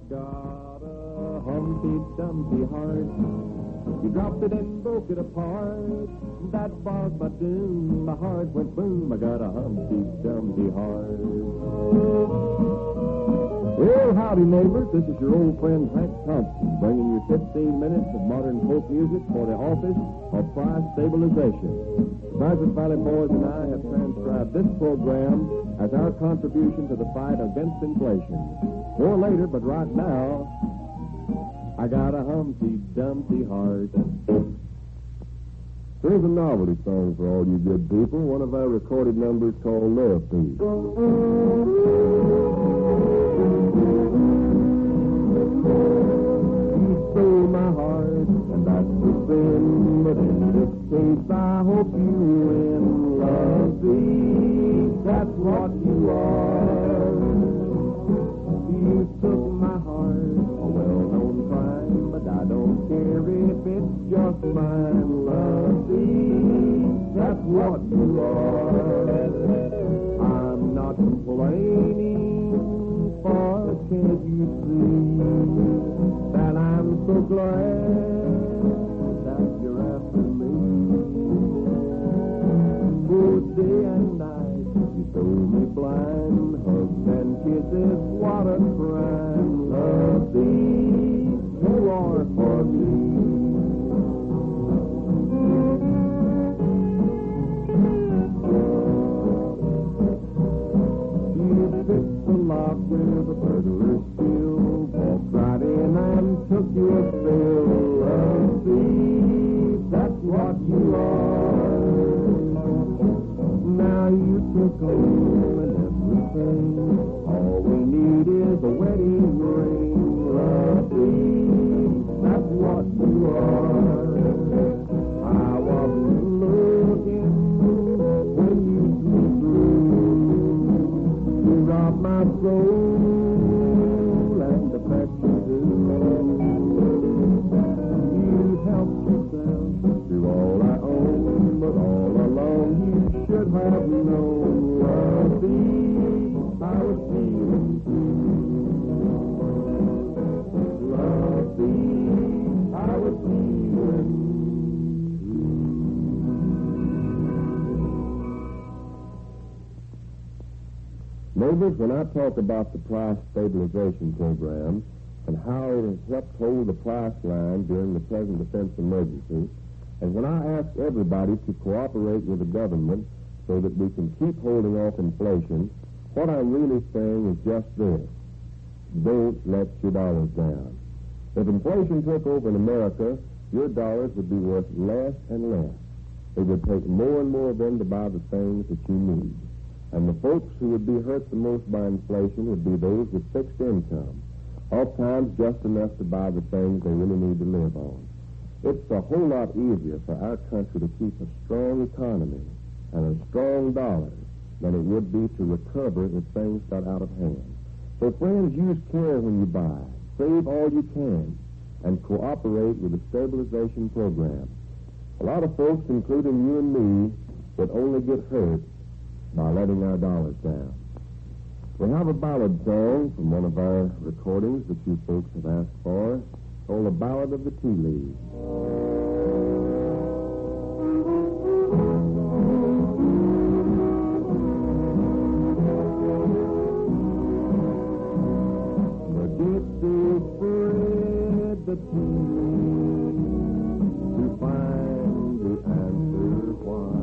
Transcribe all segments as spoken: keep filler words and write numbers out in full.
got a Humpty Dumpty heart. You dropped it and broke it apart. That was my doom. My heart went boom. I got a Humpty Dumpty heart. Well, howdy, neighbors. This is your old friend Hank Thompson, bringing you fifteen minutes of modern folk music for the office of price stabilization. The Pleasant Valley Boys and I have transcribed this program as our contribution to the fight against inflation. More later, but right now, I got a Humpty Dumpty heart. Here's a novelty song for all you good people, one of our recorded numbers called Love Thief. You stole my heart, and that's the sin, but in this case I hope you win. Love thief, that's what you are. You took my heart, a well-known crime, but I don't care if it's just mine. Love thief, that's what you are. I'm not complaining, for can't you see that I'm so glad that you're after me? Good day and night, you told me blind, hugs and kisses, what a crime. Love thief, you are for me. Lock with a burglar's steel, walked right in and took your fill. Love thief, that's what you are. Now you took home and everything. All we need is a wedding ring. Love thief, that's what you are. I wasn't looking when you sneaked through. You robbed my soul and affection too. You helped yourself to all I own, but all along you should have known. Love thief, I was feeling too. Love thief, I was feeling too. Neighbors, when I talk about the price stabilization program and how it has helped hold the price line during the present defense emergency, and when I ask everybody to cooperate with the government so that we can keep holding off inflation, what I'm really saying is just this: don't let your dollars down. If inflation took over in America, your dollars would be worth less and less. It would take more and more of them to buy the things that you need. And the folks who would be hurt the most by inflation would be those with fixed income, oftentimes just enough to buy the things they really need to live on. It's a whole lot easier for our country to keep a strong economy and a strong dollar than it would be to recover if things got out of hand. So, friends, use care when you buy. Save all you can and cooperate with the stabilization program. A lot of folks, including you and me, would only get hurt by letting our dollars down. We have a ballad song from one of our recordings that you folks have asked for, called The Ballad of the Tea Leaves. The gypsy spread the tea leaves to find the answer why.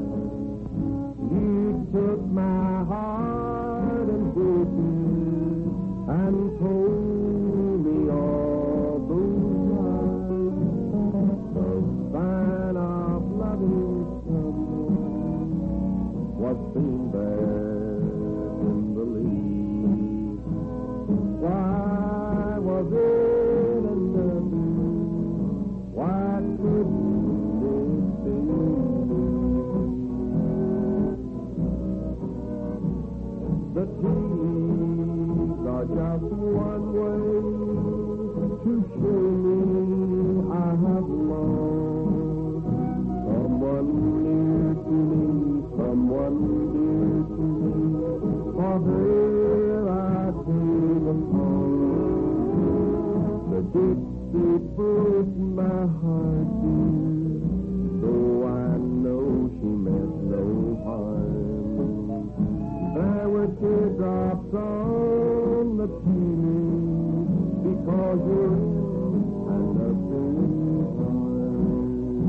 You took my heart and broke it and told me all those lies. The sign of loving someone was seen there in the leaves. Why was it enough? Why couldn't it be? The tea leaves are just one way to show me I have lost someone near to me, someone dear to me. For her I take a song. teardrops on the tea leaves because you're in another's arms.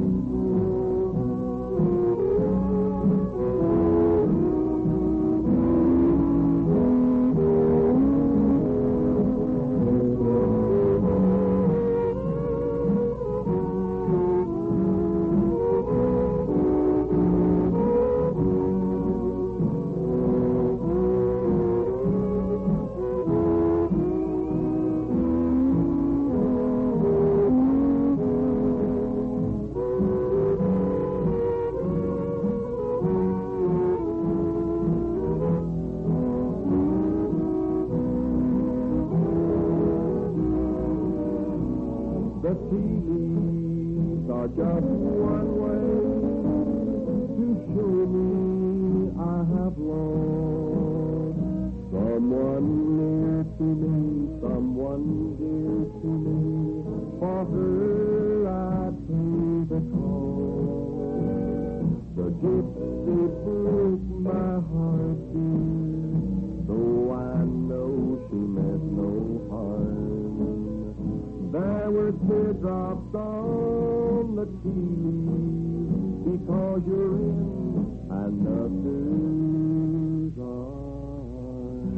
The tea leaves are just one way to show me I have lost someone near to me, someone dear to me. For her I pay the cost. The gypsy broke my heart, dear, though I know she meant no harm. There were teardrops on the tea leaves because you're in another's arms.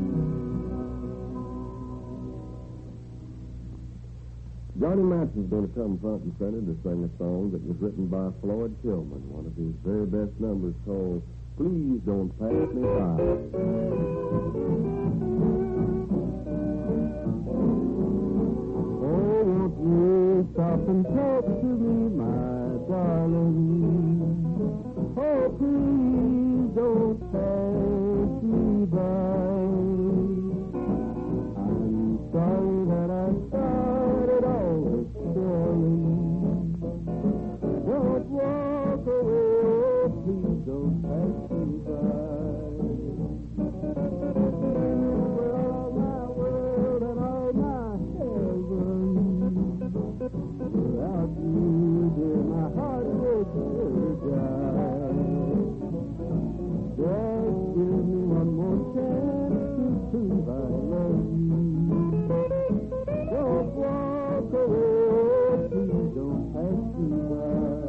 Johnny Manson's going to come front and center to sing a song that was written by Floyd Tillman, one of his very best numbers called Please Don't Pass Me By. You stop and talk to me, my darling. Oh, please don't pass me by. I'm sorry that I started all this quarreling. Don't walk away, please don't pass me by. You were all my world and all my heaven. Without you, dear, my heart would sure die. Just give me one more chance to prove I love you. Don't walk away, please don't pass me by.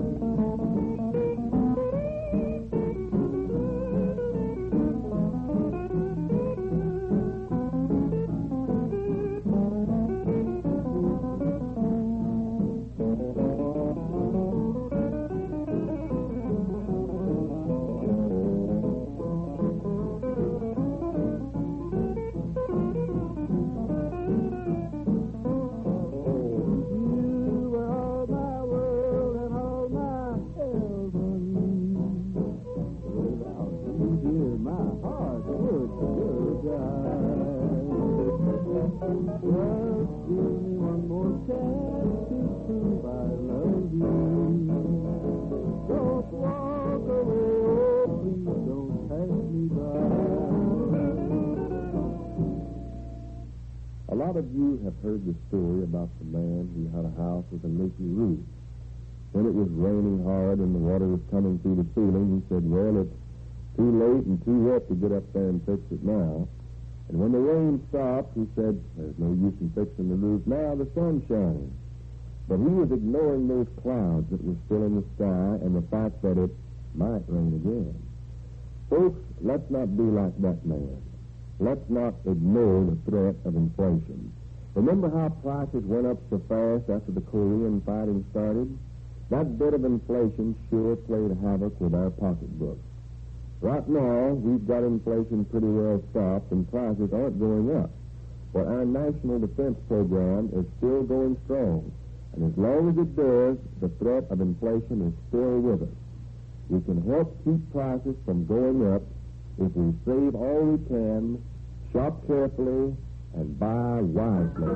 A lot of you have heard the story about the man who had a house with a leaky roof. When it was raining hard and the water was coming through the ceiling, he said, well, it's too late and too wet to get up there and fix it now. And when the rain stopped, he said, there's no use in fixing the roof now, the sun's shining. But he was ignoring those clouds that were still in the sky and the fact that it might rain again. Folks, let's not be like that man. Let's not ignore the threat of inflation. Remember how prices went up so fast after the Korean fighting started? That bit of inflation sure played havoc with our pocketbooks. Right now, we've got inflation pretty well stopped and prices aren't going up. But our national defense program is still going strong. And as long as it does, the threat of inflation is still with us. We can help keep prices from going up if we save all we can, shop carefully, and buy wisely.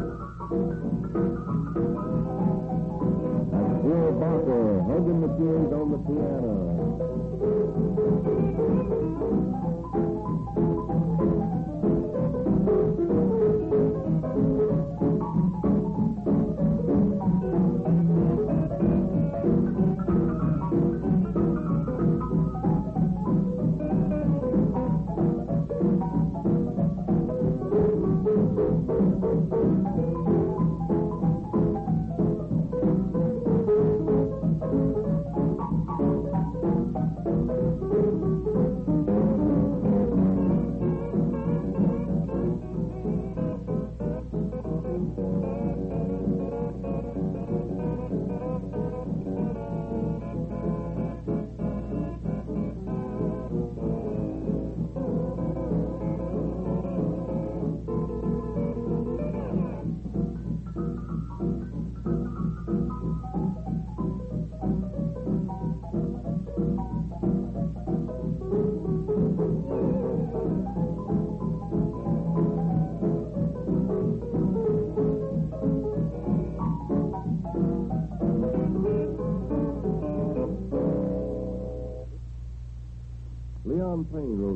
That's Bill Barker hugging the keys on the piano.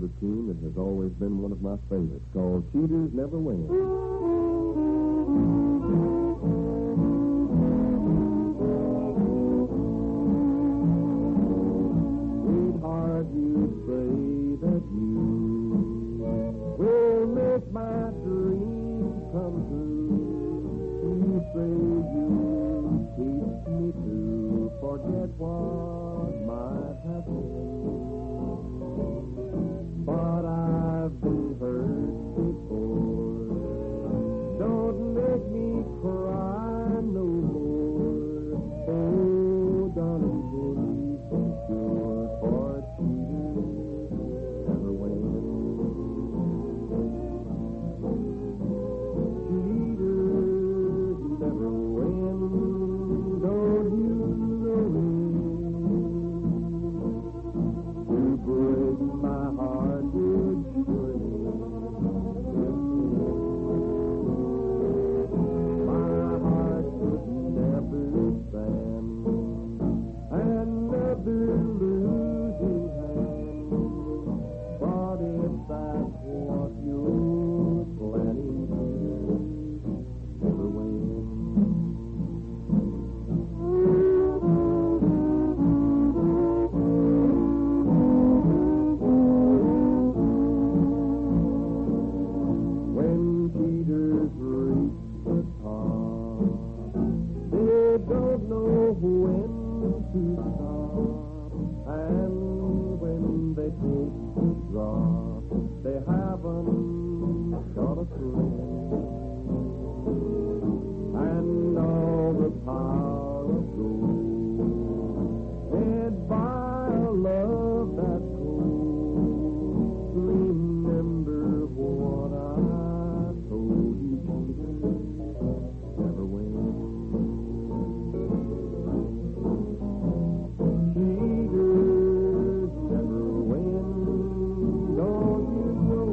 wrote a tune that has always been one of my favorites, called Cheaters Never Win. Sweetheart, you say that you will make my dreams come true. You say you teach me to forget what might have been. But I've been hurt before. Don't make me cry no more. Oh, darling, please be sure, for cheaters never win. Cheaters never win. Don't you know it? To break my heart would surely. My heart could never stand another losing hand. But if that's what you're planning to, never win. When cheaters reach the top, they don't know when to stop. And when they take the drop, they haven't got a friend. And all the power of gold, and by a love that's cold. Remember what I told you, cheaters never win. Cheaters never win. Don't you know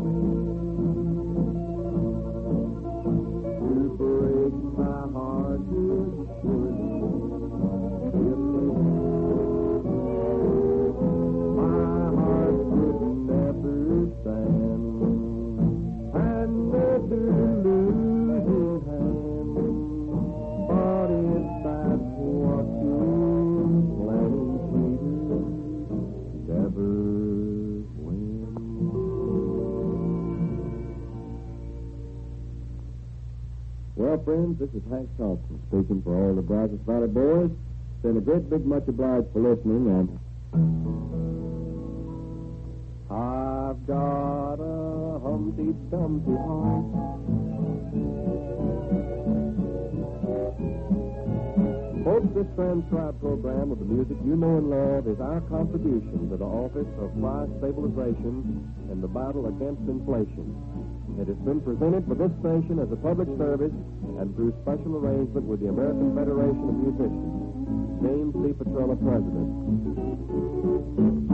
it? To break my heart would surely kill me. My heart could never stand another losing hand. But if that's what you're planning, cheaters never win. Well, friends, this is Hank Thompson speaking for all the Brazos Valley boys. It's been a great big much obliged for listening, and I've got a Humpty Dumpty heart. Folks, this transcribed program of the music you know and love is our contribution to the Office of Price Stabilization and the battle against inflation. It has been presented for this station as a public service and through special arrangement with the American Federation of Musicians. James C. Petrella, President.